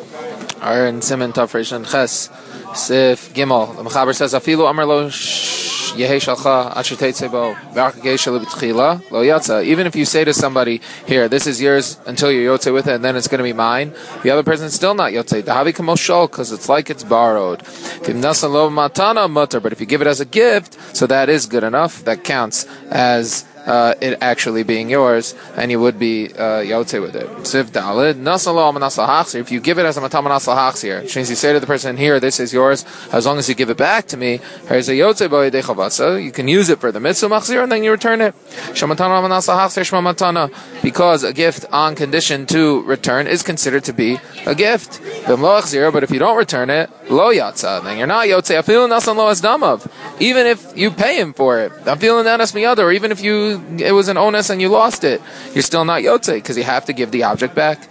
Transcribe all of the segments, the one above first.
Aaron Simon Tafresh and Ches Sif Gimel. The Mechaber says Afilu Amar Lo Yehe Shalcha Ashetetzebo V'Arkagesh Lebitchila Lo Yatza. Even if you say to somebody, here, this is yours until you're yotze with it, and then it's going to be mine, the other person's still not yotze. Dahavi Kamoshol, because it's like it's borrowed. Timnasa Lo Matana Mutter, but if you give it as a gift, so that is good enough. That counts as it actually being yours, and you would be yotze with it. Siv Dalid Nasalo Manasal Hachzir. If you give it as a Matam Manasal Hachzir, which means you say to the person, here, this is yours, as long as you give it back to me, here's a yotze boy dechavasa. You can use it for the mitzvah machzir, and then you return it. Shamatana Manasal Hachzir Shma Matana, because a gift on condition to return is considered to be a gift. But if you don't return it, lo yatza, then you're not yotze. Afilin nasan lo asdamav. Even if you pay him for it, afilin anas miyada, or even if it was an onus and you lost it, you're still not yotze, because you have to give the object back.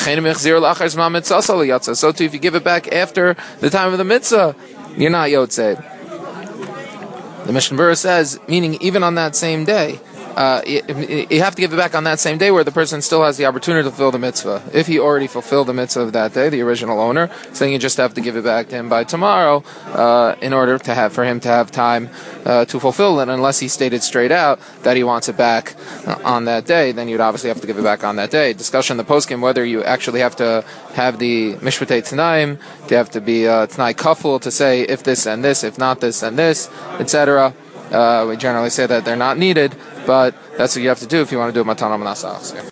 So too, if you give it back after the time of the mitzvah, you're not yotze. The Mishnah Berurah says, meaning even on that same day, you have to give it back on that same day where the person still has the opportunity to fulfill the mitzvah. If he already fulfilled the mitzvah of that day, the original owner, so then you just have to give it back to him by tomorrow in order for him to have time to fulfill it. Unless he stated straight out that he wants it back on that day, then you'd obviously have to give it back on that day. Discussion in the poskim whether you actually have to have the mishpatei tanaim, to have to be tanai kaful to say if this and this, if not this and this, etc. We generally say that they're not needed, but that's what you have to do if you want to do a matana manasach.